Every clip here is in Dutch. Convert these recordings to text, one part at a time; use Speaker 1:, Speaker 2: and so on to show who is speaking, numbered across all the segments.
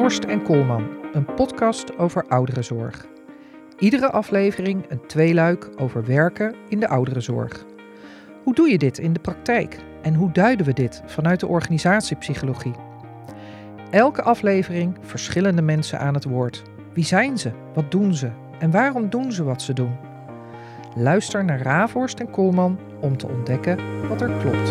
Speaker 1: Raafhorst en Koolman, een podcast over ouderenzorg. Iedere aflevering een tweeluik over werken in de ouderenzorg. Hoe doe je dit in de praktijk en hoe duiden we dit vanuit de organisatiepsychologie? Elke aflevering verschillende mensen aan het woord. Wie zijn ze? Wat doen ze? En waarom doen ze wat ze doen? Luister naar Raafhorst en Koolman om te ontdekken wat er klopt.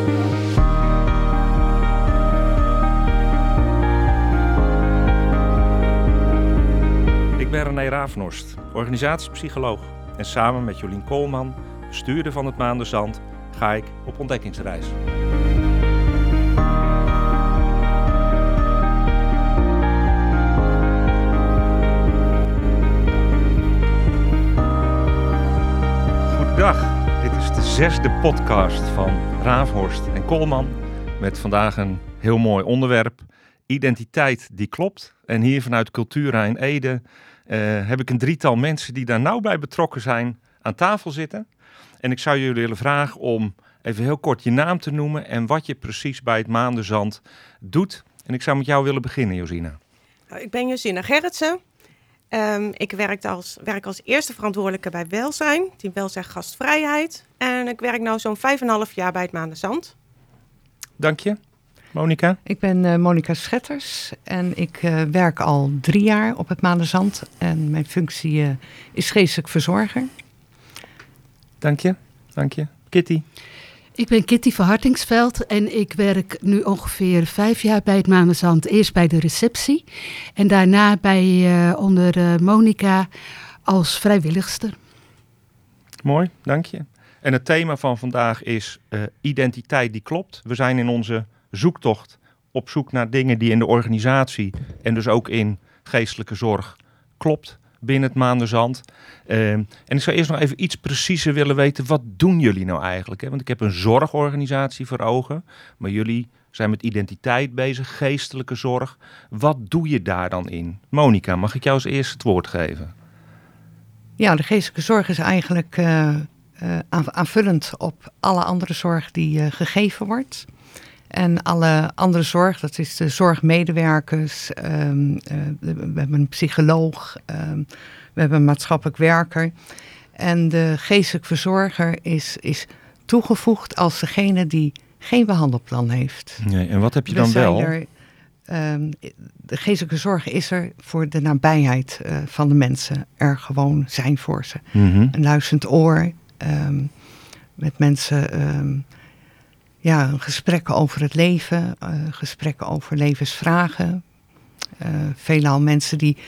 Speaker 2: Ik ben René Raafhorst, organisatiepsycholoog. En samen met Jolien Koolman, bestuurder van het Maandenzand, ga ik op ontdekkingsreis. Goedendag, dit is de 6e podcast van Raafhorst en Koolman. Met vandaag een heel mooi onderwerp. Identiteit die klopt. En hier vanuit Cultura in Ede heb ik een drietal mensen die daar nauw bij betrokken zijn aan tafel zitten. En ik zou jullie willen vragen om even heel kort je naam te noemen en wat je precies bij het Maandenzand doet. En ik zou met jou willen beginnen, Josina.
Speaker 3: Ik ben Josina Gerritsen. Ik werk als eerste verantwoordelijke bij welzijn, team welzijn gastvrijheid. En ik werk nu zo'n 5,5 jaar bij het Maandenzand.
Speaker 2: Dank je. Monica?
Speaker 4: Ik ben Monica Schetters en ik werk al 3 jaar op het Maandenzand. En mijn functie is geestelijk verzorger.
Speaker 2: Dank je. Dank je. Kitty?
Speaker 5: Ik ben Kitty van Hartingsveld en ik werk nu ongeveer 5 jaar bij het Maandenzand. Eerst bij de receptie en daarna onder Monica als vrijwilligster.
Speaker 2: Mooi, dank je. En het thema van vandaag is identiteit die klopt. We zijn in onze zoektocht op zoek naar dingen die in de organisatie en dus ook in geestelijke zorg klopt binnen het Maandenzand. En ik zou eerst nog even iets preciezer willen weten, wat doen jullie nou eigenlijk? Hè? Want ik heb een zorgorganisatie voor ogen, maar jullie zijn met identiteit bezig, geestelijke zorg. Wat doe je daar dan in? Monica, mag ik jou als eerst het woord geven?
Speaker 4: Ja, de geestelijke zorg is eigenlijk aanvullend op alle andere zorg die gegeven wordt. En alle andere zorg, dat is de zorgmedewerkers, we hebben een psycholoog, we hebben een maatschappelijk werker. En de geestelijk verzorger is toegevoegd als degene die geen behandelplan heeft.
Speaker 2: Nee, en wat heb je dan wel?
Speaker 4: De geestelijke zorg is er voor de nabijheid van de mensen. Er gewoon zijn voor ze. Mm-hmm. Een luisterend oor, met mensen... gesprekken over het leven, gesprekken over levensvragen. Veelal mensen die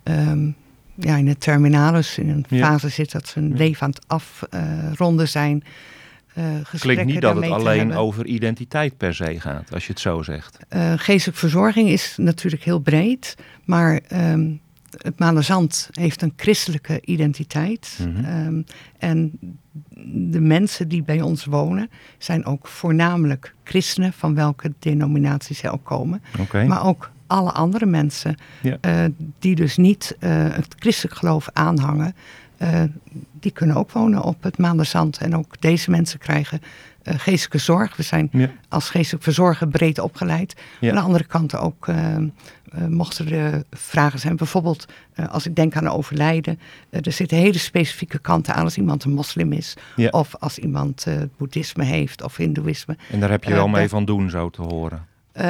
Speaker 4: in het terminalus in een fase zitten dat ze hun leven aan het afronden zijn.
Speaker 2: Klinkt niet dat het alleen over identiteit per se gaat, als je het zo zegt.
Speaker 4: Geestelijke verzorging is natuurlijk heel breed, maar het Maandenzand heeft een christelijke identiteit. Mm-hmm. En de mensen die bij ons wonen zijn ook voornamelijk christenen, van welke denominatie ze ook komen. Okay. Maar ook alle andere mensen die dus niet het christelijk geloof aanhangen, die kunnen ook wonen op het Maandenzand. En ook deze mensen krijgen geestelijke zorg. We zijn als geestelijk verzorger breed opgeleid. Ja. Aan de andere kant ook mochten er vragen zijn. Bijvoorbeeld als ik denk aan overlijden. Er zitten hele specifieke kanten aan als iemand een moslim is. Ja. Of als iemand boeddhisme heeft of hindoeïsme.
Speaker 2: En daar heb je wel mee van doen, zo te horen.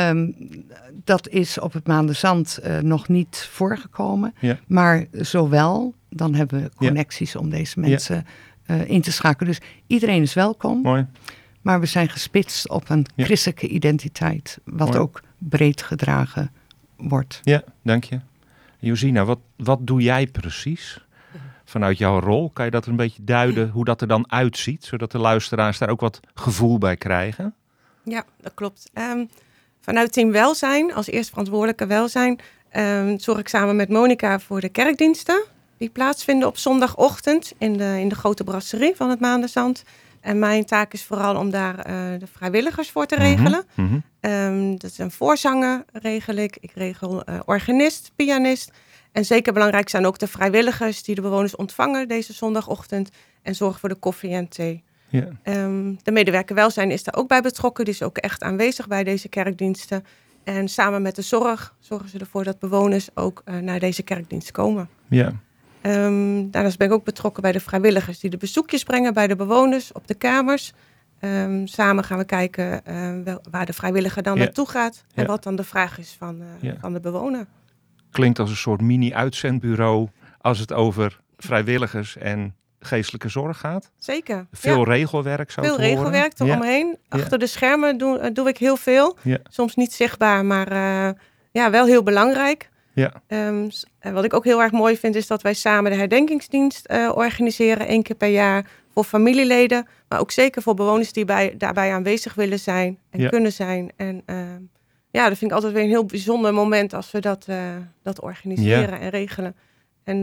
Speaker 4: Dat is op het Maandenzand nog niet voorgekomen. Ja. Maar zowel, dan hebben we connecties om deze mensen in te schakelen. Dus iedereen is welkom.
Speaker 2: Mooi.
Speaker 4: Maar we zijn gespitst op een christelijke identiteit. Wat ook breed gedragen wordt.
Speaker 2: Ja, dank je. Josina, wat doe jij precies vanuit jouw rol? Kan je dat een beetje duiden hoe dat er dan uitziet? Zodat de luisteraars daar ook wat gevoel bij krijgen?
Speaker 3: Ja, dat klopt. Vanuit team welzijn, als eerste verantwoordelijke welzijn, zorg ik samen met Monica voor de kerkdiensten. Die plaatsvinden op zondagochtend in de grote brasserie van het Maandenzand. En mijn taak is vooral om daar de vrijwilligers voor te regelen. Mm-hmm. Dat is een voorzanger regel ik. Ik regel organist, pianist. En zeker belangrijk zijn ook de vrijwilligers die de bewoners ontvangen deze zondagochtend. En zorgen voor de koffie en thee. De medewerker welzijn is daar ook bij betrokken. Die is ook echt aanwezig bij deze kerkdiensten. En samen met de zorg zorgen ze ervoor dat bewoners ook naar deze kerkdienst komen.
Speaker 2: Ja.
Speaker 3: Daarnaast ben ik ook betrokken bij de vrijwilligers die de bezoekjes brengen bij de bewoners op de kamers. Samen gaan we kijken waar de vrijwilliger dan naartoe gaat en wat dan de vraag is van de bewoner.
Speaker 2: Klinkt als een soort mini-uitzendbureau als het over vrijwilligers en geestelijke zorg gaat.
Speaker 3: Zeker.
Speaker 2: Veel regelwerk zo te horen.
Speaker 3: Veel regelwerk eromheen. Achter de schermen doe ik heel veel. Ja. Soms niet zichtbaar, maar wel heel belangrijk.
Speaker 2: Ja.
Speaker 3: En wat ik ook heel erg mooi vind is dat wij samen de herdenkingsdienst organiseren 1 keer per jaar voor familieleden. Maar ook zeker voor bewoners die daarbij aanwezig willen zijn en kunnen zijn. En dat vind ik altijd weer een heel bijzonder moment als we dat organiseren en regelen. En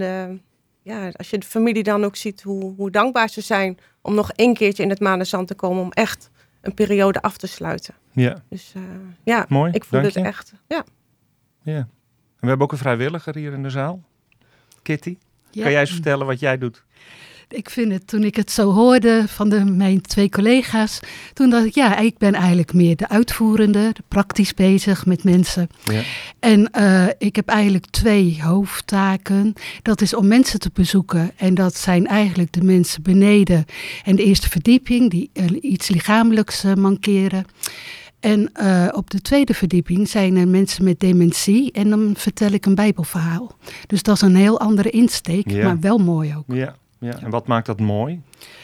Speaker 3: als je de familie dan ook ziet hoe dankbaar ze zijn om nog 1 keertje in het Maanderzand te komen om echt een periode af te sluiten.
Speaker 2: Ja.
Speaker 3: Dus
Speaker 2: mooi,
Speaker 3: ik voel het echt. Ja.
Speaker 2: Ja. En we hebben ook een vrijwilliger hier in de zaal. Kitty, kan jij eens vertellen wat jij doet?
Speaker 5: Ik vind het, toen ik het zo hoorde van mijn 2 collega's, toen dacht ik, ik ben eigenlijk meer de uitvoerende, praktisch bezig met mensen. Ja. En ik heb eigenlijk 2 hoofdtaken. Dat is om mensen te bezoeken. En dat zijn eigenlijk de mensen beneden en de eerste verdieping, die iets lichamelijks mankeren. En op de 2e verdieping zijn er mensen met dementie en dan vertel ik een bijbelverhaal. Dus dat is een heel andere insteek, maar wel mooi ook.
Speaker 2: Ja. Ja, en wat maakt dat mooi?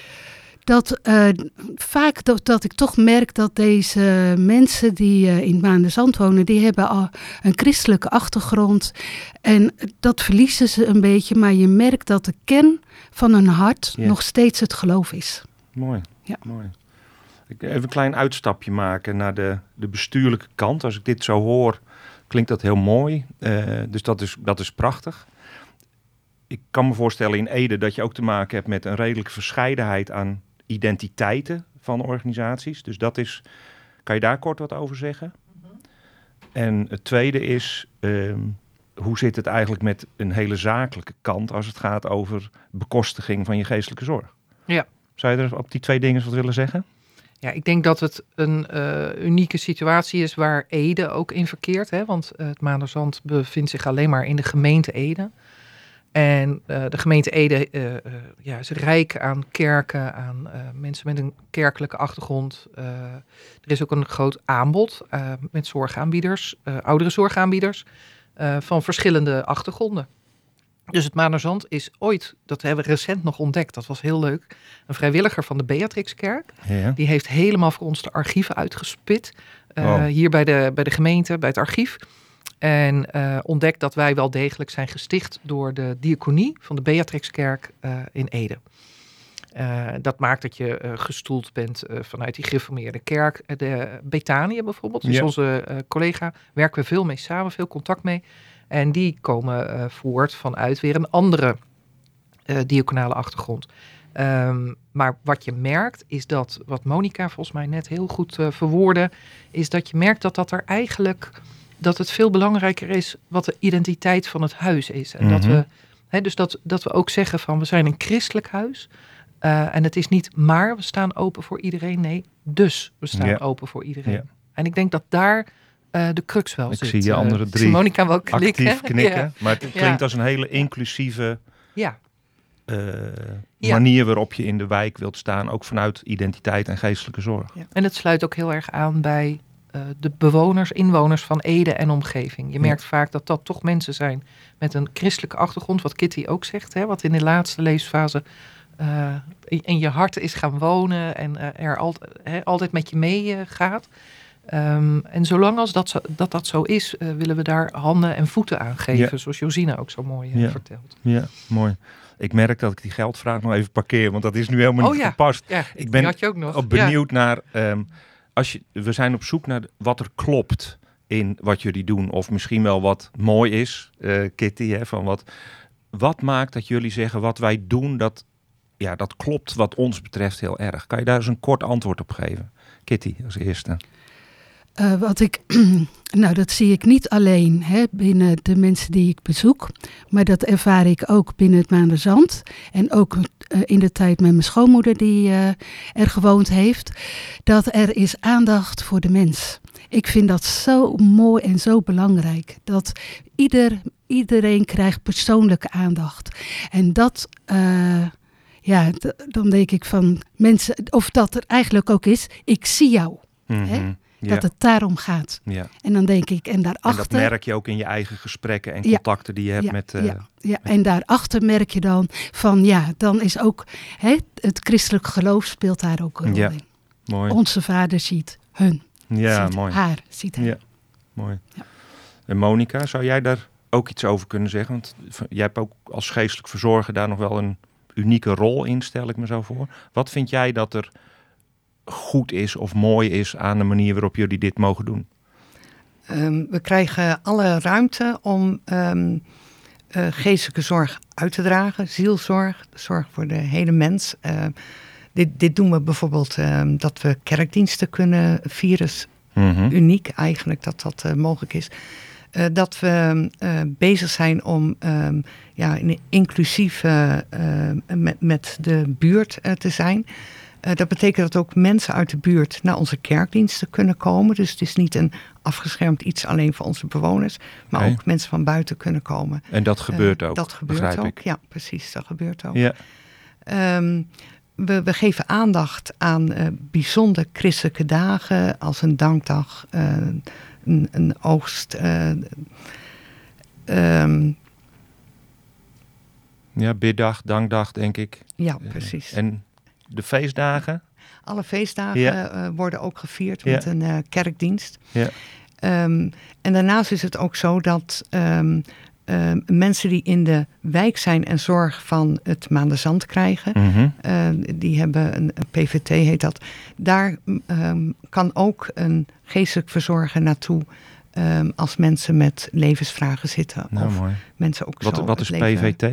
Speaker 5: Dat vaak dat ik toch merk dat deze mensen die in Maanderzand wonen, die hebben al een christelijke achtergrond. En dat verliezen ze een beetje, maar je merkt dat de kern van hun hart nog steeds het geloof is.
Speaker 2: Mooi, mooi. Ik even een klein uitstapje maken naar de bestuurlijke kant. Als ik dit zo hoor, klinkt dat heel mooi. Dus dat is prachtig. Ik kan me voorstellen in Ede dat je ook te maken hebt met een redelijke verscheidenheid aan identiteiten van organisaties. Dus dat is, kan je daar kort wat over zeggen? Mm-hmm. En het tweede is, hoe zit het eigenlijk met een hele zakelijke kant als het gaat over bekostiging van je geestelijke zorg?
Speaker 1: Ja.
Speaker 2: Zou je er op die 2 dingen wat willen zeggen?
Speaker 1: Ja, ik denk dat het een unieke situatie is waar Ede ook in verkeert. Hè? Want het Maanderzand bevindt zich alleen maar in de gemeente Ede. En de gemeente Ede is rijk aan kerken, aan mensen met een kerkelijke achtergrond. Er is ook een groot aanbod met zorgaanbieders, ouderenzorgaanbieders, van verschillende achtergronden. Dus het Maanderzand is ooit, dat hebben we recent nog ontdekt, dat was heel leuk, een vrijwilliger van de Beatrixkerk. Ja. Die heeft helemaal voor ons de archieven uitgespit, hier bij de gemeente, bij het archief. En ontdekt dat wij wel degelijk zijn gesticht door de diaconie van de Beatrixkerk in Ede. Dat maakt dat je gestoeld bent vanuit die gereformeerde kerk. De Betanië bijvoorbeeld, dus onze collega, werken we veel mee samen, veel contact mee. En die komen voort vanuit weer een andere diaconale achtergrond. Maar wat je merkt is dat, wat Monica volgens mij net heel goed verwoordde, is dat je merkt dat er eigenlijk, dat het veel belangrijker is wat de identiteit van het huis is. En dat we ook zeggen van, we zijn een christelijk huis. En het is niet maar, we staan open voor iedereen. Nee, dus we staan open voor iedereen. Ja. En ik denk dat daar de crux wel zit.
Speaker 2: Ik zie je andere 3
Speaker 1: Monica wel
Speaker 2: actief knikken. Maar het klinkt als een hele inclusieve manier waarop je in de wijk wilt staan. Ook vanuit identiteit en geestelijke zorg. Ja.
Speaker 1: En het sluit ook heel erg aan bij de bewoners, inwoners van Ede en omgeving. Je merkt vaak dat dat toch mensen zijn met een christelijke achtergrond. Wat Kitty ook zegt, hè, wat in de laatste levensfase in je hart is gaan wonen en er altijd met je mee gaat. En zolang als dat zo is, willen we daar handen en voeten aan geven. Zoals Josina ook zo mooi vertelt.
Speaker 2: Ja, mooi. Ik merk dat ik die geldvraag nog even parkeer, want dat is nu helemaal niet gepast.
Speaker 1: Ja,
Speaker 2: ik ben
Speaker 1: had je ook nog.
Speaker 2: Benieuwd naar, we zijn op zoek naar wat er klopt in wat jullie doen. Of misschien wel wat mooi is, Kitty. Hè, van wat maakt dat jullie zeggen wat wij doen, dat klopt wat ons betreft heel erg. Kan je daar eens een kort antwoord op geven? Kitty als eerste.
Speaker 5: Dat zie ik niet alleen binnen de mensen die ik bezoek. Maar dat ervaar ik ook binnen het Maanderzand. En ook in de tijd met mijn schoonmoeder die er gewoond heeft. Dat er is aandacht voor de mens. Ik vind dat zo mooi en zo belangrijk. Dat iedereen krijgt persoonlijke aandacht. En dat... dan denk ik van mensen... Of dat er eigenlijk ook is, ik zie jou.
Speaker 2: Mm-hmm.
Speaker 5: Dat het daarom gaat.
Speaker 2: Ja.
Speaker 5: En dan denk ik, en daarachter...
Speaker 2: En dat merk je ook in je eigen gesprekken en contacten die je hebt met...
Speaker 5: En daarachter merk je dan van, dan is ook... het christelijk geloof speelt daar ook een rol in.
Speaker 2: Mooi.
Speaker 5: Onze vader ziet hun.
Speaker 2: Ja,
Speaker 5: ziet
Speaker 2: mooi.
Speaker 5: haar, ziet hem.
Speaker 2: Ja, mooi. Ja. En Monica, zou jij daar ook iets over kunnen zeggen? Want jij hebt ook als geestelijk verzorger daar nog wel een unieke rol in, stel ik me zo voor. Wat vind jij dat er goed is of mooi is aan de manier waarop jullie dit mogen doen?
Speaker 4: We krijgen alle ruimte om geestelijke zorg uit te dragen. Zielzorg, zorg voor de hele mens. Dit doen we bijvoorbeeld dat we kerkdiensten kunnen vieren. Uniek eigenlijk dat mogelijk is. Dat we bezig zijn om inclusief met de buurt te zijn. Dat betekent dat ook mensen uit de buurt naar onze kerkdiensten kunnen komen. Dus het is niet een afgeschermd iets alleen voor onze bewoners. Maar ook mensen van buiten kunnen komen.
Speaker 2: En dat gebeurt ook,
Speaker 4: dat gebeurt ook, ja precies, dat gebeurt ook.
Speaker 2: Ja.
Speaker 4: We geven aandacht aan bijzonder christelijke dagen. Als een dankdag, een oogst.
Speaker 2: Biddag, dankdag denk ik.
Speaker 4: Ja, precies.
Speaker 2: En de feestdagen?
Speaker 4: Alle feestdagen worden ook gevierd met een kerkdienst. Ja. En daarnaast is het ook zo dat mensen die in de wijk zijn en zorg van het Maanderzand krijgen, die hebben een PVT heet dat. Daar kan ook een geestelijk verzorger naartoe als mensen met levensvragen zitten.
Speaker 2: Nou,
Speaker 4: of
Speaker 2: mooi.
Speaker 4: Mensen ook
Speaker 2: wat is PVT?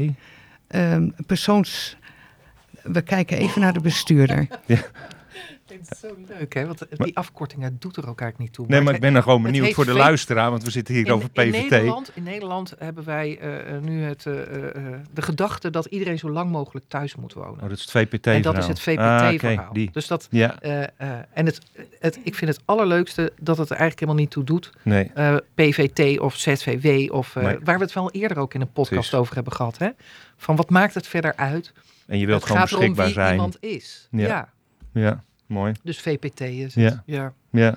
Speaker 4: We kijken even naar de bestuurder.
Speaker 1: Ja. Het is zo leuk, hè? Want die afkorting doet er ook eigenlijk niet toe.
Speaker 2: Maar ik ben er gewoon benieuwd voor de luisteraar, want we zitten hier over PVT.
Speaker 1: In Nederland hebben wij nu de gedachte dat iedereen zo lang mogelijk thuis moet wonen.
Speaker 2: Oh, dat is het VPT-verhaal.
Speaker 1: En dat is het VPT-verhaal.
Speaker 2: Dus
Speaker 1: dat, ik vind het allerleukste dat het er eigenlijk helemaal niet toe doet.
Speaker 2: Nee.
Speaker 1: PVT of ZVW, of waar we het wel eerder ook in een podcast over hebben gehad. Hè? Van wat maakt het verder uit?
Speaker 2: En je wilt gewoon beschikbaar zijn.
Speaker 1: Het gaat erom wie iemand is.
Speaker 2: Ja. Mooi.
Speaker 1: Dus VPT is het.
Speaker 2: Ja.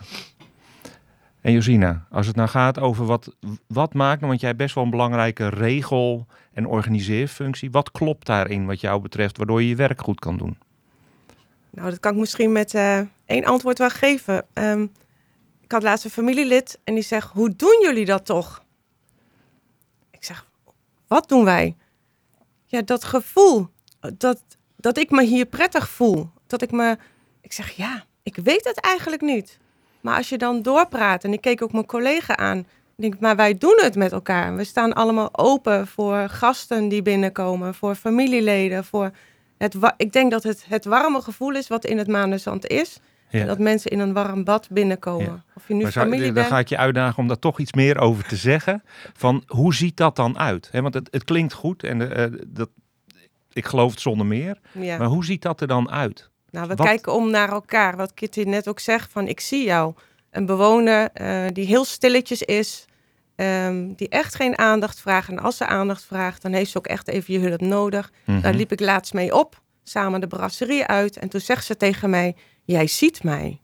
Speaker 2: En Josina, als het nou gaat over wat maakt, want jij hebt best wel een belangrijke regel- en organiseerfunctie. Wat klopt daarin wat jou betreft, waardoor je je werk goed kan doen?
Speaker 3: Nou, dat kan ik misschien met 1 antwoord wel geven. Ik had laatst een familielid en die zegt, hoe doen jullie dat toch? Ik zeg, wat doen wij? Ja, dat gevoel, dat ik me hier prettig voel. Ik zeg, ik weet het eigenlijk niet. Maar als je dan doorpraat, en ik keek ook mijn collega aan, ik denk, maar wij doen het met elkaar. We staan allemaal open voor gasten die binnenkomen, voor familieleden. Ik denk dat het warme gevoel is wat in het Maanderzand is. Ja. En dat mensen in een warm bad binnenkomen. Ja. Of je nu familie bent.
Speaker 2: Dan ga ik je uitdagen om daar toch iets meer over te zeggen. Van hoe ziet dat dan uit? Want het klinkt goed en ik geloof het zonder meer. Ja. Maar hoe ziet dat er dan uit?
Speaker 3: Nou, we kijken om naar elkaar. Wat Kitty net ook zegt, van ik zie jou. Een bewoner die heel stilletjes is. Die echt geen aandacht vraagt. En als ze aandacht vraagt, dan heeft ze ook echt even je hulp nodig. Daar liep ik laatst mee op. Samen de brasserie uit. En toen zegt ze tegen mij, jij ziet mij.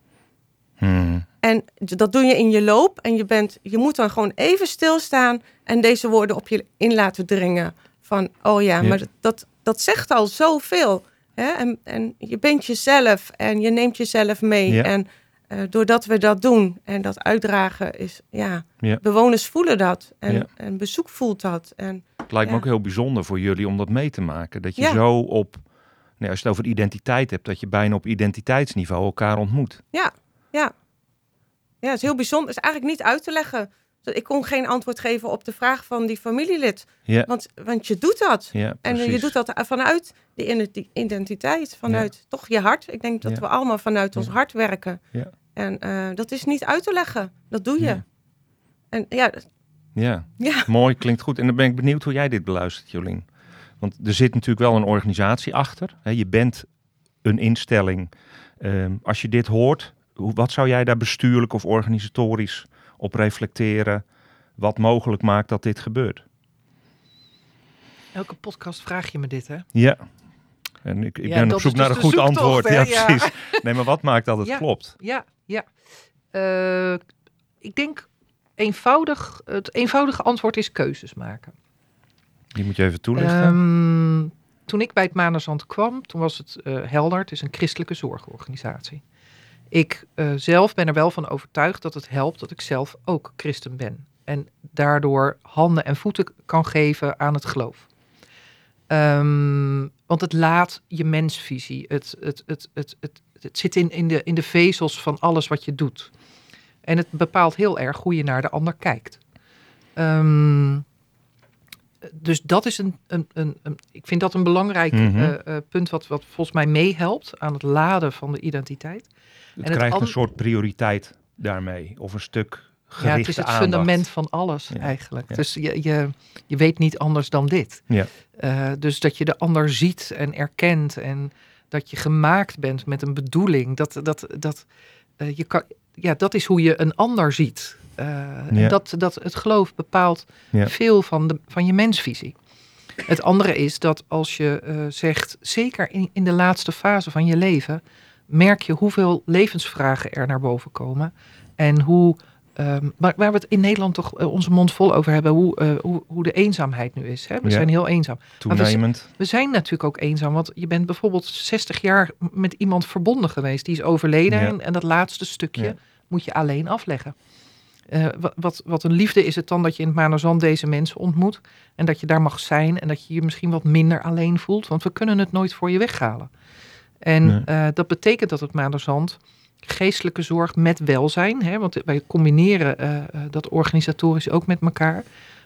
Speaker 3: En dat doe je in je loop. En je moet dan gewoon even stilstaan. En deze woorden op je in laten dringen. Van, maar dat zegt al zoveel. Hè? En je bent jezelf en je neemt jezelf mee. Ja. En doordat we dat doen en dat uitdragen is, bewoners voelen dat. En bezoek voelt dat. En,
Speaker 2: het lijkt me ook heel bijzonder voor jullie om dat mee te maken. Dat je zo op, als je het over identiteit hebt, dat je bijna op identiteitsniveau elkaar ontmoet.
Speaker 3: Ja, het is heel bijzonder. Het is eigenlijk niet uit te leggen. Ik kon geen antwoord geven op de vraag van die familielid. Ja. Want je doet dat. Ja, en je doet dat vanuit die identiteit. Vanuit toch je hart. Ik denk dat we allemaal vanuit ons hart werken. Ja. En dat is niet uit te leggen. Dat doe je.
Speaker 2: Ja.
Speaker 3: En
Speaker 2: Ja,
Speaker 3: ja.
Speaker 2: Mooi, klinkt goed. En dan ben ik benieuwd hoe jij dit beluistert, Jolien. Want er zit natuurlijk wel een organisatie achter. Je bent een instelling. Als je dit hoort, wat zou jij daar bestuurlijk of organisatorisch op reflecteren? Wat mogelijk maakt dat dit gebeurt?
Speaker 1: Elke podcast vraag je me dit, hè?
Speaker 2: Ja. En ik ben op
Speaker 1: dat
Speaker 2: zoek
Speaker 1: is
Speaker 2: naar
Speaker 1: dus
Speaker 2: een
Speaker 1: de
Speaker 2: goed
Speaker 1: zoektocht,
Speaker 2: antwoord.
Speaker 1: hè?
Speaker 2: Ja,
Speaker 1: Ja.
Speaker 2: precies. Nee, maar wat maakt dat het
Speaker 1: Ja.
Speaker 2: klopt?
Speaker 1: Ja. Ik denk het eenvoudige antwoord is keuzes maken.
Speaker 2: Die moet je even toelichten.
Speaker 1: Toen ik bij het Manerzand kwam, toen was het helder. Het is een christelijke zorgorganisatie. Ik zelf ben er wel van overtuigd dat het helpt dat ik zelf ook christen ben. En daardoor handen en voeten kan geven aan het geloof. Want het laat je mensvisie. Het zit in de vezels van alles wat je doet. En het bepaalt heel erg hoe je naar de ander kijkt. Dus dat is ik vind dat een belangrijk punt wat volgens mij meehelpt aan het laden van de identiteit.
Speaker 2: Het krijgt een soort prioriteit daarmee. Of een stuk gerichte
Speaker 1: het is het
Speaker 2: aandacht.
Speaker 1: fundament van alles eigenlijk.
Speaker 2: Ja.
Speaker 1: Dus je weet niet anders dan dit.
Speaker 2: Ja.
Speaker 1: Dus dat je de ander ziet en erkent en dat je gemaakt bent met een bedoeling. Dat is hoe je een ander ziet. En dat het geloof bepaalt veel van je mensvisie. Het andere is dat als je zegt, zeker in de laatste fase van je leven, merk je hoeveel levensvragen er naar boven komen. En waar we het in Nederland toch onze mond vol over hebben, hoe de eenzaamheid nu is. Hè? We zijn heel eenzaam.
Speaker 2: Toenemend.
Speaker 1: We zijn natuurlijk ook eenzaam, want je bent bijvoorbeeld 60 jaar met iemand verbonden geweest. Die is overleden en dat laatste stukje moet je alleen afleggen. Wat een liefde is het dan dat je in het Manerzand deze mensen ontmoet. En dat je daar mag zijn en dat je je misschien wat minder alleen voelt. Want we kunnen het nooit voor je weghalen. En dat betekent dat het Manerzand geestelijke zorg met welzijn. Hè, want wij combineren dat organisatorisch ook met elkaar.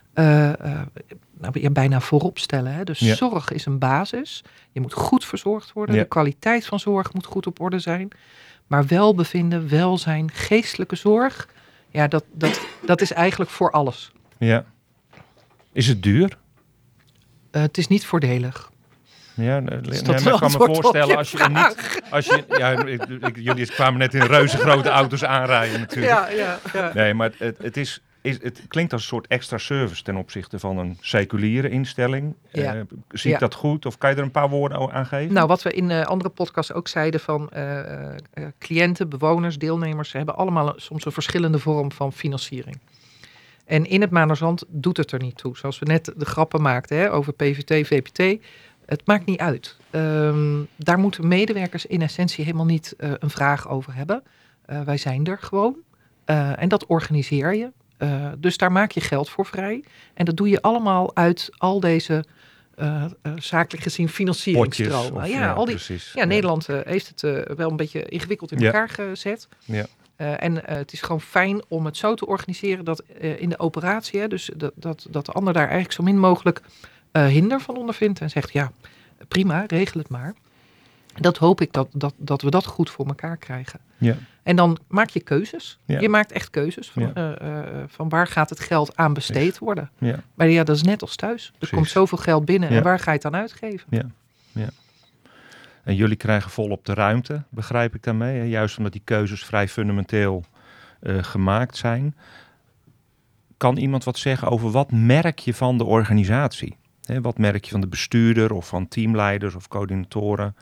Speaker 1: Bijna voorop stellen. Hè. Dus zorg is een basis. Je moet goed verzorgd worden. De kwaliteit van zorg moet goed op orde zijn. Maar welbevinden, welzijn, geestelijke zorg, ja, dat is eigenlijk voor alles.
Speaker 2: Ja. Is het duur?
Speaker 1: Het is niet voordelig.
Speaker 2: Ja, maar ik kan me voorstellen als je er niet... jullie kwamen net in reuze grote auto's aanrijden natuurlijk.
Speaker 1: Ja.
Speaker 2: Nee, maar het klinkt als een soort extra service ten opzichte van een seculiere instelling.
Speaker 1: Ja.
Speaker 2: Zie ik dat goed? Of kan je er een paar woorden aan geven?
Speaker 1: Nou, wat we in andere podcasts ook zeiden van cliënten, bewoners, deelnemers, ze hebben allemaal soms een verschillende vorm van financiering. En in het Manerzand doet het er niet toe. Zoals we net de grappen maakten over PVT, VPT. Het maakt niet uit. Daar moeten medewerkers in essentie helemaal niet een vraag over hebben. Wij zijn er gewoon. En dat organiseer je. Dus daar maak je geld voor vrij. En dat doe je allemaal uit al deze zakelijk gezien financieringstromen.
Speaker 2: Precies.
Speaker 1: Nederland heeft het wel een beetje ingewikkeld in elkaar gezet.
Speaker 2: Ja.
Speaker 1: En het is gewoon fijn om het zo te organiseren dat in de operatie, dus dat de ander daar eigenlijk zo min mogelijk hinder van ondervindt. En zegt, ja, prima, regel het maar. Dat hoop ik dat we dat goed voor elkaar krijgen.
Speaker 2: Ja.
Speaker 1: En dan maak je keuzes.
Speaker 2: Ja.
Speaker 1: Je maakt echt keuzes van waar gaat het geld aan besteed worden.
Speaker 2: Ja.
Speaker 1: Maar dat is net als thuis. Er komt zoveel geld binnen en waar ga je het dan uitgeven?
Speaker 2: Ja. En jullie krijgen volop de ruimte, begrijp ik daarmee. Hè? Juist omdat die keuzes vrij fundamenteel gemaakt zijn. Kan iemand wat zeggen over wat merk je van de organisatie? Hè, wat merk je van de bestuurder of van teamleiders of coördinatoren?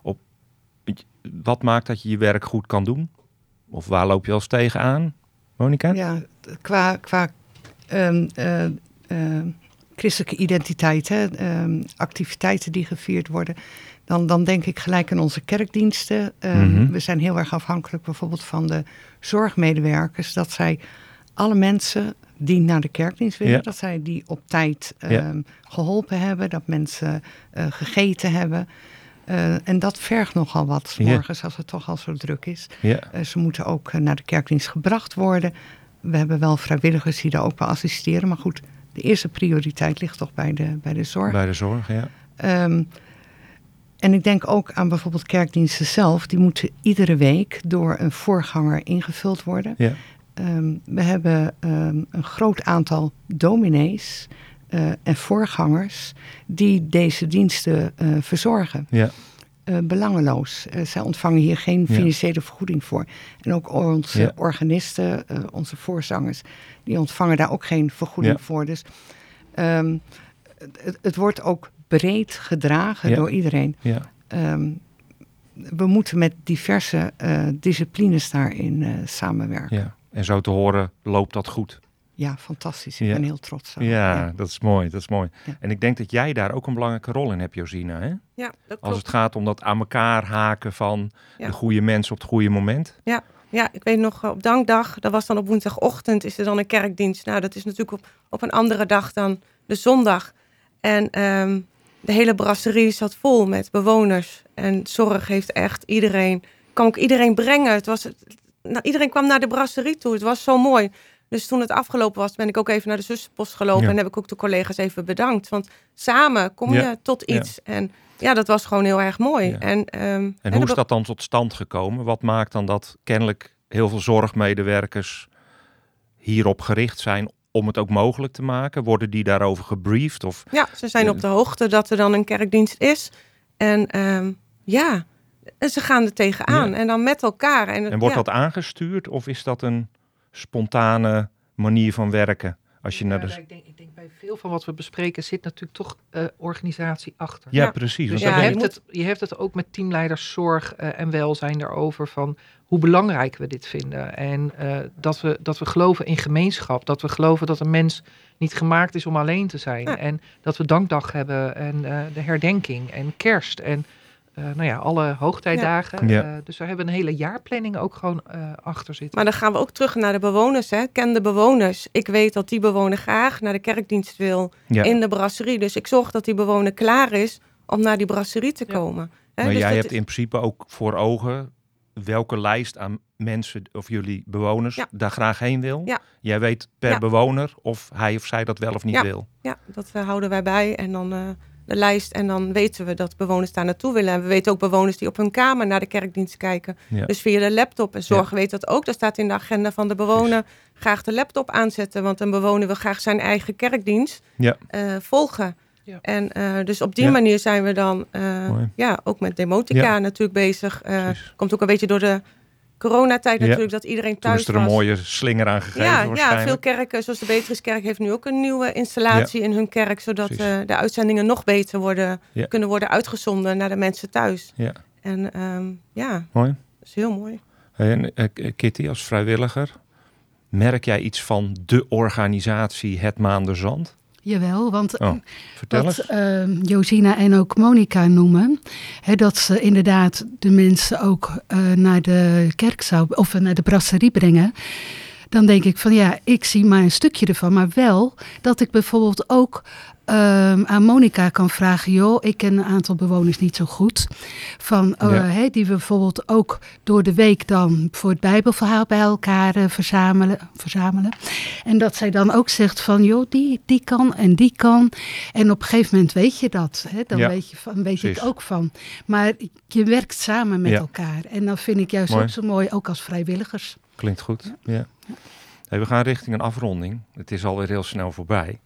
Speaker 2: Wat maakt dat je je werk goed kan doen? Of waar loop je wel eens tegenaan? Monica?
Speaker 4: Ja, qua christelijke identiteit, activiteiten die gevierd worden, dan denk ik gelijk aan onze kerkdiensten. We zijn heel erg afhankelijk bijvoorbeeld van de zorgmedewerkers, dat zij alle mensen die naar de kerkdienst willen, dat zij die op tijd geholpen hebben, dat mensen gegeten hebben. En dat vergt nogal wat 's morgens als het toch al zo druk is. Ze moeten ook naar de kerkdienst gebracht worden. We hebben wel vrijwilligers die daar ook bij assisteren. Maar goed, de eerste prioriteit ligt toch bij de zorg.
Speaker 2: Bij de zorg, ja.
Speaker 4: En ik denk ook aan bijvoorbeeld kerkdiensten zelf. Die moeten iedere week door een voorganger ingevuld worden.
Speaker 2: Ja.
Speaker 4: We hebben een groot aantal dominees en voorgangers die deze diensten verzorgen.
Speaker 2: Ja.
Speaker 4: Belangeloos. Zij ontvangen hier geen financiële vergoeding voor. En ook onze organisten, onze voorzangers, die ontvangen daar ook geen vergoeding voor. Dus het wordt ook breed gedragen door iedereen. Ja. We moeten met diverse disciplines daarin samenwerken.
Speaker 2: Ja. En zo te horen loopt dat goed.
Speaker 4: Ja, fantastisch. Ik ben heel trots op.
Speaker 2: Ja, dat is mooi. Dat is mooi.
Speaker 4: Ja.
Speaker 2: En ik denk dat jij daar ook een belangrijke rol in hebt, Josina. Hè?
Speaker 3: Ja, dat klopt.
Speaker 2: Als het gaat om dat aan elkaar haken van de goede mensen op het goede moment.
Speaker 3: Ja, ik weet nog, op Dankdag, dat was dan op woensdagochtend, is er dan een kerkdienst. Nou, dat is natuurlijk op een andere dag dan de zondag. En de hele brasserie zat vol met bewoners. En zorg heeft echt kan ook iedereen brengen. Iedereen kwam naar de brasserie toe. Het was zo mooi. Dus toen het afgelopen was, ben ik ook even naar de zusterpost gelopen. En heb ik ook de collega's even bedankt. Want samen kom je tot iets. Ja. En ja, dat was gewoon heel erg mooi.
Speaker 2: Ja.
Speaker 3: En
Speaker 2: hoe is dat dan tot stand gekomen? Wat maakt dan dat kennelijk heel veel zorgmedewerkers hierop gericht zijn om het ook mogelijk te maken? Worden die daarover gebriefd? Of...
Speaker 3: Ja, ze zijn op de hoogte dat er dan een kerkdienst is. En en ze gaan er tegenaan. Ja. En dan met elkaar.
Speaker 2: En wordt dat aangestuurd of is dat een spontane manier van werken? Als je naar de...
Speaker 1: ik denk bij veel van wat we bespreken zit natuurlijk toch organisatie achter.
Speaker 2: Ja, precies.
Speaker 1: Dus je hebt het ook met teamleiders zorg en welzijn erover van hoe belangrijk we dit vinden. En dat we geloven in gemeenschap. Dat we geloven dat een mens niet gemaakt is om alleen te zijn. Ja. En dat we dankdag hebben en de herdenking en kerst en alle hoogtijdagen. Ja. Dus daar hebben we een hele jaarplanning ook gewoon achter zitten.
Speaker 3: Maar dan gaan we ook terug naar de bewoners. Ken de bewoners. Ik weet dat die bewoner graag naar de kerkdienst wil in de brasserie. Dus ik zorg dat die bewoner klaar is om naar die brasserie te komen.
Speaker 2: Maar dus jij hebt in principe ook voor ogen welke lijst aan mensen of jullie bewoners daar graag heen wil. Ja. Jij weet per bewoner of hij of zij dat wel of niet wil.
Speaker 3: Ja, dat houden wij bij en dan... de lijst en dan weten we dat bewoners daar naartoe willen. En we weten ook bewoners die op hun kamer naar de kerkdienst kijken. Ja. Dus via de laptop. En zorg weet dat ook. Dat staat in de agenda van de bewoner. Graag de laptop aanzetten. Want een bewoner wil graag zijn eigen kerkdienst volgen. Ja. En dus op die manier zijn we dan ook met demotica natuurlijk bezig. Komt ook een beetje door de coronatijd natuurlijk, dat iedereen thuis was.
Speaker 2: Toen is er een mooie slinger aan gegeven waarschijnlijk.
Speaker 3: Ja, veel kerken, zoals de Beatricekerk, heeft nu ook een nieuwe installatie in hun kerk, zodat de uitzendingen nog beter kunnen worden uitgezonden naar de mensen thuis. Ja. En
Speaker 2: mooi.
Speaker 3: Dat is heel mooi.
Speaker 2: En Kitty, als vrijwilliger, merk jij iets van de organisatie Het Maanderzand?
Speaker 5: Jawel, want wat Josina en ook Monica noemen, dat ze inderdaad de mensen ook naar de kerkzaal of naar de brasserie brengen. Dan denk ik van ik zie maar een stukje ervan, maar wel dat ik bijvoorbeeld ook aan Monica kan vragen, ik ken een aantal bewoners niet zo goed, die we bijvoorbeeld ook door de week dan voor het Bijbelverhaal bij elkaar verzamelen. En dat zij dan ook zegt van, die kan en die kan. En op een gegeven moment weet je dat. Dan weet je het ook van. Maar je werkt samen met elkaar. En dan vind ik juist ook zo mooi, ook als vrijwilligers.
Speaker 2: Klinkt goed, ja. Hey, we gaan richting een afronding. Het is alweer heel snel voorbij.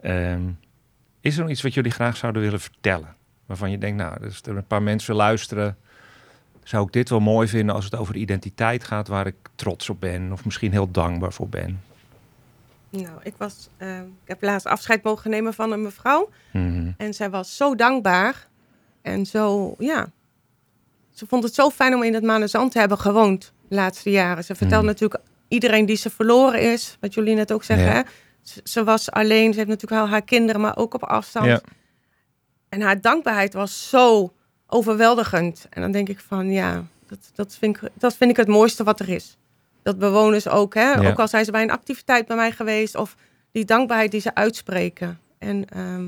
Speaker 2: Is er nog iets wat jullie graag zouden willen vertellen? Waarvan je denkt, als er een paar mensen luisteren, zou ik dit wel mooi vinden als het over identiteit gaat, waar ik trots op ben of misschien heel dankbaar voor ben.
Speaker 3: Nou, ik heb laatst afscheid mogen nemen van een mevrouw. Mm-hmm. En zij was zo dankbaar. En zo, ze vond het zo fijn om in het Maanderzand te hebben gewoond de laatste jaren. Ze vertelde natuurlijk iedereen die ze verloren is, wat jullie net ook zeggen, hè? Ze was alleen, ze heeft natuurlijk wel haar kinderen, maar ook op afstand. Ja. En haar dankbaarheid was zo overweldigend. En dan denk ik van, dat vind ik het mooiste wat er is. Dat bewoners ook, ook al zijn ze bij een activiteit bij mij geweest, of die dankbaarheid die ze uitspreken. En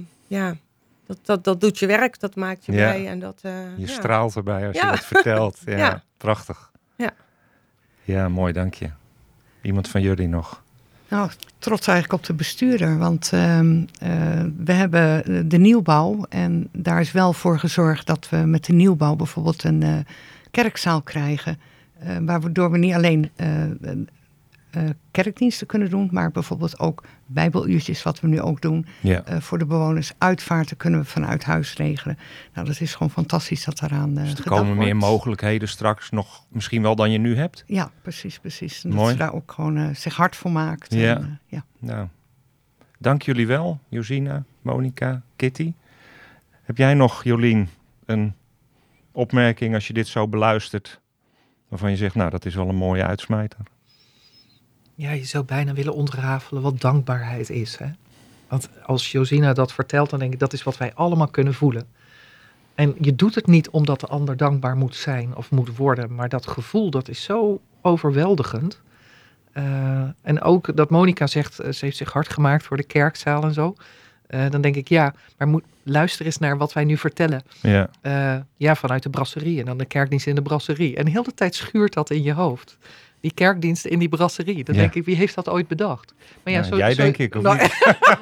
Speaker 3: dat doet je werk, dat maakt je blij. En dat,
Speaker 2: je straalt erbij als je dat vertelt. Ja, prachtig. Ja, mooi, dank je. Iemand van jullie nog?
Speaker 4: Nou, trots eigenlijk op de bestuurder, want we hebben de nieuwbouw en daar is wel voor gezorgd dat we met de nieuwbouw bijvoorbeeld een kerkzaal krijgen, waardoor we niet alleen kerkdiensten kunnen doen, maar bijvoorbeeld ook bijbeluurtjes, wat we nu ook doen.
Speaker 2: Ja.
Speaker 4: Voor de bewoners. Uitvaarten kunnen we vanuit huis regelen. Nou, dat is gewoon fantastisch dat daaraan
Speaker 2: Dus er
Speaker 4: gedacht
Speaker 2: komen meer
Speaker 4: wordt.
Speaker 2: mogelijkheden straks nog misschien wel dan je nu hebt.
Speaker 4: Ja, precies. En
Speaker 2: Mooi.
Speaker 4: dat ze daar ook gewoon zich hard voor maakt.
Speaker 2: Ja.
Speaker 4: En, ja.
Speaker 2: Nou, dank jullie wel, Josina, Monica, Kitty. Heb jij nog, Jolien, een opmerking als je dit zo beluistert, waarvan je zegt, nou, dat is wel een mooie uitsmijter?
Speaker 1: Ja, je zou bijna willen ontrafelen wat dankbaarheid is. Hè? Want als Josina dat vertelt, dan denk ik, dat is wat wij allemaal kunnen voelen. En je doet het niet omdat de ander dankbaar moet zijn of moet worden. Maar dat gevoel, dat is zo overweldigend. En ook dat Monica zegt, ze heeft zich hard gemaakt voor de kerkzaal en zo. Dan denk ik, ja, maar luister eens naar wat wij nu vertellen.
Speaker 2: Ja.
Speaker 1: Vanuit de brasserie en dan de kerkdienst in de brasserie. En de hele tijd schuurt dat in je hoofd. Die kerkdiensten in die brasserie. Dan denk ik, wie heeft dat ooit bedacht? Maar ja,
Speaker 2: jij denk ik, of niet?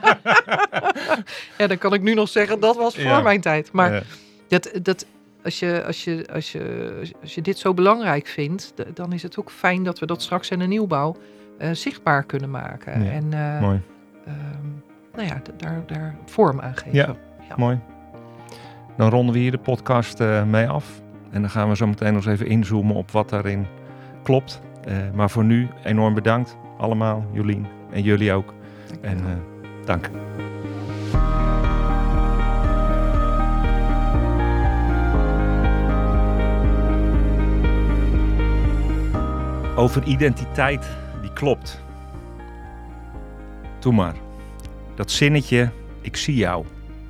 Speaker 1: Ja, dan kan ik nu nog zeggen, dat was voor mijn tijd. Maar als je dit zo belangrijk vindt, dan is het ook fijn dat we dat straks in de nieuwbouw zichtbaar kunnen maken.
Speaker 2: Ja,
Speaker 1: en
Speaker 2: mooi.
Speaker 1: Daar vorm aan geven.
Speaker 2: Ja, mooi. Dan ronden we hier de podcast mee af. En dan gaan we zo meteen nog eens even inzoomen op wat daarin klopt. Maar voor nu enorm bedankt allemaal, Jolien. En jullie ook. En dank. Over identiteit die klopt. Doe maar. Dat zinnetje, ik zie jou.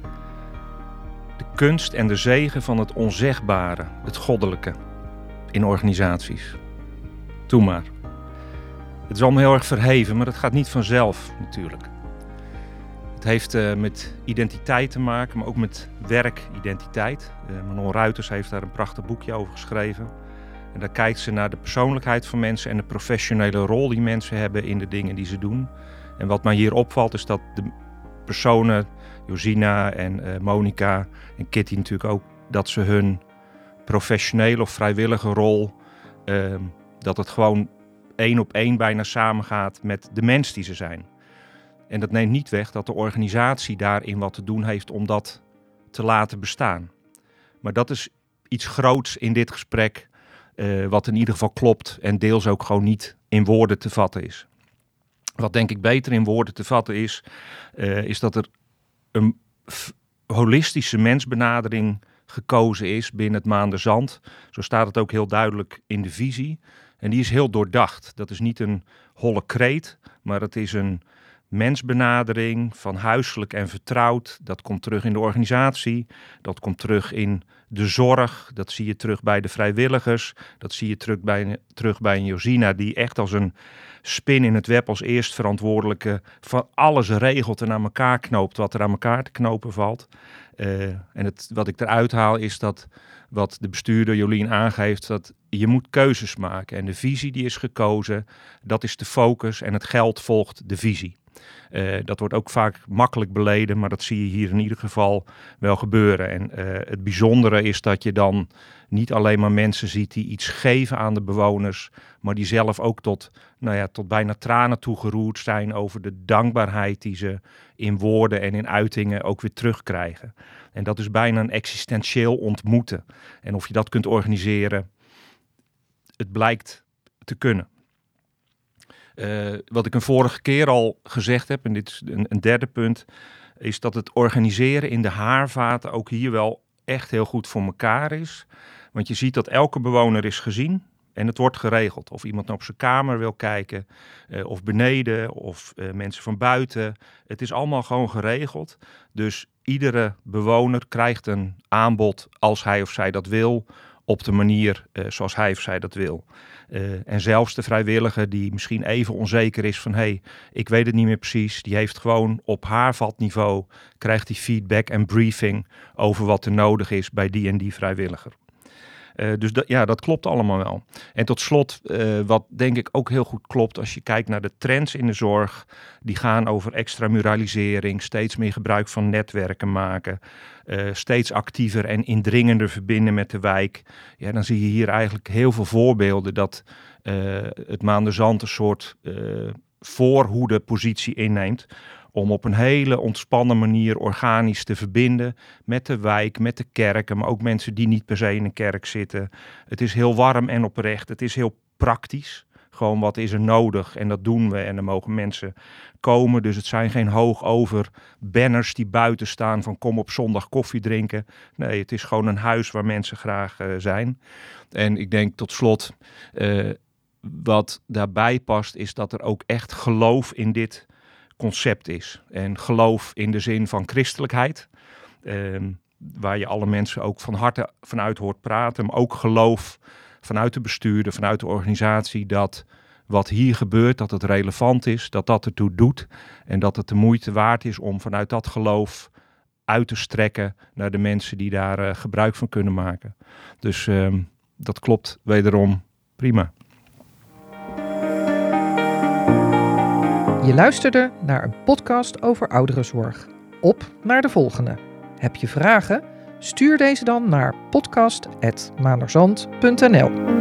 Speaker 2: De kunst en de zegen van het onzegbare, het goddelijke in organisaties. Doe maar. Het is allemaal heel erg verheven, maar dat gaat niet vanzelf natuurlijk. Het heeft met identiteit te maken, maar ook met werkidentiteit. Manon Ruiters heeft daar een prachtig boekje over geschreven. En daar kijkt ze naar de persoonlijkheid van mensen en de professionele rol die mensen hebben in de dingen die ze doen. En wat mij hier opvalt is dat de personen, Josina en Monica en Kitty natuurlijk ook, dat ze hun professionele of vrijwillige rol, dat het gewoon 1 op 1 bijna samengaat met de mens die ze zijn. En dat neemt niet weg dat de organisatie daarin wat te doen heeft om dat te laten bestaan. Maar dat is iets groots in dit gesprek, wat in ieder geval klopt en deels ook gewoon niet in woorden te vatten is. Wat denk ik beter in woorden te vatten is, is dat er een holistische mensbenadering gekozen is binnen het Maanderzand. Zo staat het ook heel duidelijk in de visie. En die is heel doordacht. Dat is niet een holle kreet, maar het is een mensbenadering van huiselijk en vertrouwd. Dat komt terug in de organisatie, dat komt terug in de zorg, dat zie je terug bij de vrijwilligers, dat zie je terug bij een Josina die echt als een spin in het web als eerst verantwoordelijke van alles regelt en aan elkaar knoopt wat er aan elkaar te knopen valt. En wat ik eruit haal is dat wat de bestuurder Jolien aangeeft, dat je moet keuzes maken. En de visie die is gekozen, dat is de focus en het geld volgt de visie. Dat wordt ook vaak makkelijk beleden, maar dat zie je hier in ieder geval wel gebeuren. En het bijzondere is dat je dan niet alleen maar mensen ziet die iets geven aan de bewoners, maar die zelf ook tot bijna tranen toegeroerd zijn over de dankbaarheid die ze in woorden en in uitingen ook weer terugkrijgen. En dat is bijna een existentieel ontmoeten. En of je dat kunt organiseren, het blijkt te kunnen. Wat ik een vorige keer al gezegd heb, en dit is een derde punt, is dat het organiseren in de haarvaten ook hier wel echt heel goed voor elkaar is. Want je ziet dat elke bewoner is gezien en het wordt geregeld. Of iemand op zijn kamer wil kijken, of beneden, of mensen van buiten. Het is allemaal gewoon geregeld. Dus iedere bewoner krijgt een aanbod als hij of zij dat wil, op de manier zoals hij of zij dat wil. En zelfs de vrijwilliger die misschien even onzeker is van ik weet het niet meer precies, die heeft gewoon op haarvatniveau, krijgt die feedback en briefing over wat er nodig is bij die en die vrijwilliger. Dus dat klopt allemaal wel. En tot slot, wat denk ik ook heel goed klopt als je kijkt naar de trends in de zorg, die gaan over extramuralisering, steeds meer gebruik van netwerken maken, steeds actiever en indringender verbinden met de wijk. Ja, dan zie je hier eigenlijk heel veel voorbeelden dat het Maanderzand een soort voorhoedepositie inneemt om op een hele ontspannen manier organisch te verbinden met de wijk, met de kerken, maar ook mensen die niet per se in een kerk zitten. Het is heel warm en oprecht. Het is heel praktisch. Gewoon wat is er nodig en dat doen we en er mogen mensen komen. Dus het zijn geen hoogover banners die buiten staan van kom op zondag koffie drinken. Nee, het is gewoon een huis waar mensen graag zijn. En ik denk tot slot, wat daarbij past is dat er ook echt geloof in dit concept is. En geloof in de zin van christelijkheid, waar je alle mensen ook van harte vanuit hoort praten. Maar ook geloof vanuit de bestuurder, vanuit de organisatie, dat wat hier gebeurt, dat het relevant is, dat dat ertoe doet. En dat het de moeite waard is om vanuit dat geloof uit te strekken naar de mensen die daar gebruik van kunnen maken. Dus dat klopt wederom prima.
Speaker 1: Je luisterde naar een podcast over ouderenzorg. Op naar de volgende. Heb je vragen? Stuur deze dan naar podcast@maanderzand.nl.